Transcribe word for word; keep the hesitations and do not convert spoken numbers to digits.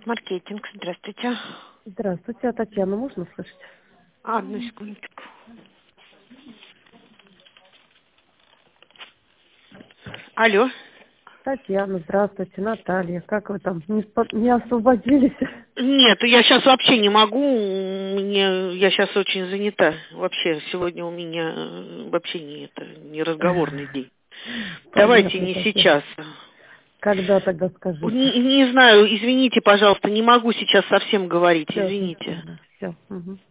Маркетинг, здравствуйте. Здравствуйте, а Татьяну можно слышать? Одну секундочку. Алло. Татьяна, здравствуйте, Наталья. Как вы там, не, спо- не освободились? Нет, я сейчас вообще не могу. Мне, я сейчас очень занята. Вообще, сегодня у меня э, вообще не это, не разговорный день. Давайте Понятно, не Татьяна. сейчас. Когда тогда скажите? Не, не знаю, извините, пожалуйста, не могу сейчас совсем говорить, Все, извините. Татьяна, все.